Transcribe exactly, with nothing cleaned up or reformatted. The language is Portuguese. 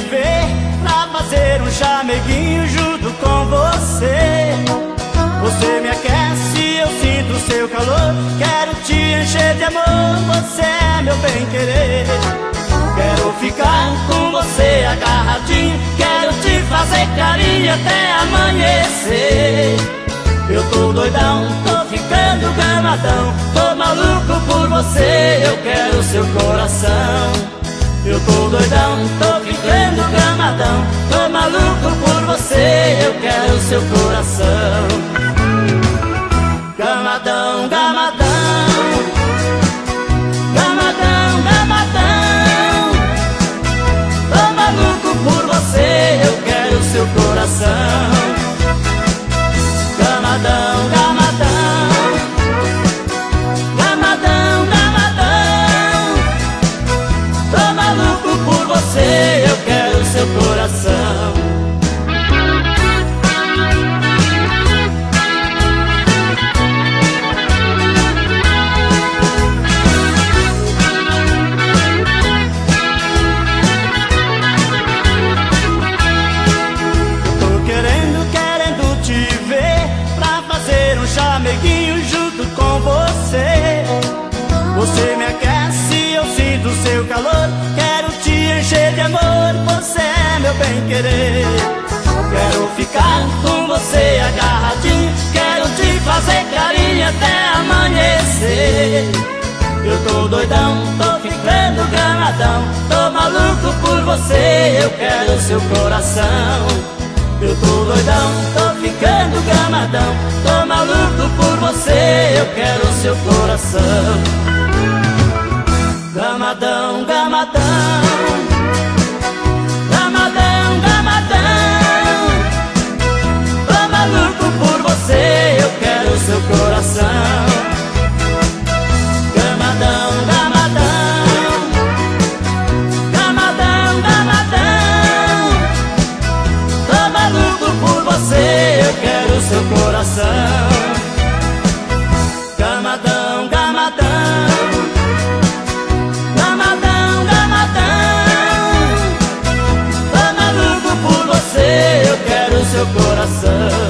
ver, pra fazer um chameguinho junto com você. Você me aquece, eu sinto o seu calor. Quero te encher de amor, você é meu bem-querer. Quero ficar com você agarradinho, quero te fazer carinho até amanhecer. Eu tô doidão, tô ficando gamadão, tô maluco por você, eu quero seu coração. Eu tô doidão, tô ficando gamadão, tô maluco por você, eu quero seu coração. Gamadão, gamadão, gamadão, gamadão, tô maluco por você, eu quero seu coração. Gamadão, gamadão, gamadão, gamadão, tô maluco por você, eu quero seu coração. Chameguinho junto com você. Você me aquece, eu sinto o seu calor. Quero te encher de amor, você é meu bem-querer. Quero ficar com você agarradinho, quero te fazer carinho até amanhecer. Eu tô doidão, tô ficando gamadão, tô maluco por você, eu quero seu coração. Eu tô doidão, tô ficando gamadão, tô maluco por você, eu quero seu coração. Gamadão, gamadão, gamadão, gamadão, tô maluco por você, eu quero seu coração. Gamadão, gamadão, gamadão, gamadão, tô maluco por você, eu quero seu coração. Gamadão, gamadão, gamadão, gamadão, tô maluco por você, eu quero seu coração.